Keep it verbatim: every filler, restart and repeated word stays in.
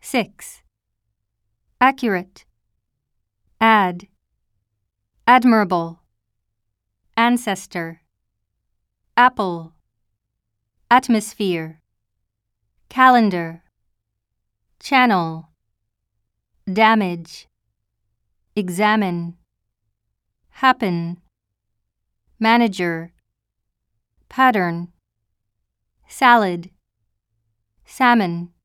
six. Accurate. Add. Admirable. Ancestor. Apple. Atmosphere. Calendar. Channel. Damage. Examine. Happen. Manager. Pattern. Salad. Salmon.